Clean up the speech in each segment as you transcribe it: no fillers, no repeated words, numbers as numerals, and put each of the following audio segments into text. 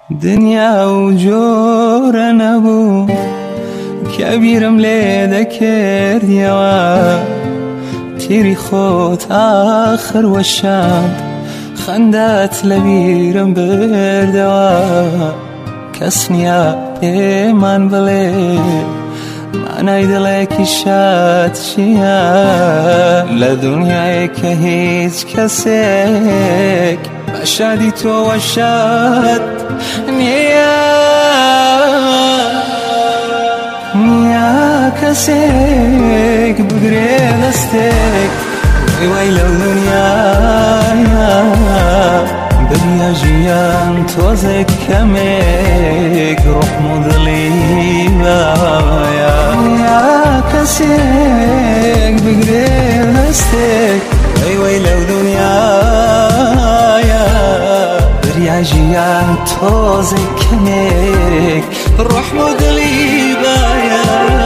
دنیا و جۆرە نەبوو کە بیرم لێ دەکردیەوە تیری خۆت ئاخر وەشاند خەندەت لە بیرم بردەوە کەس نییە پێمان بڵێ مانای دڵێکی شاد چییە لە دنیایە کە هیچ کەسێک بە شادی تۆوە شاد نییە کەسێک بگرێ دەستێک وای لەو دنیایە دنیا ژیان تۆزێک کەمێک ڕوحم و دڵی وایە کەسێک بگرێ دەستێک وای لەو دنیایە دنیا ژیان تۆزێک کەمێک ڕوحم و دڵی وایە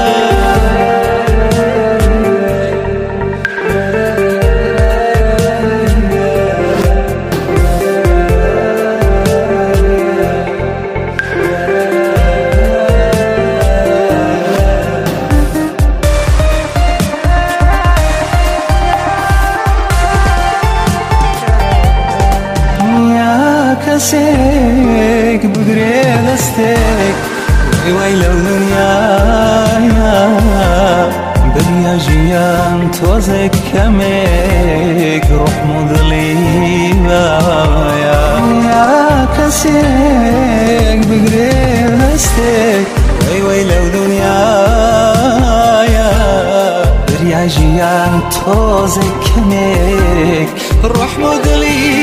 کەسێک بگرێ دەستێک وای لەو دنیایە دنیا ژیان تۆزێک کەمێک ڕوحم و دڵی وایە کەسێک بگرێ دەستێک وای لەو دنیایە دنیا ژیان تۆزێک کەمێک ڕوحم و دڵی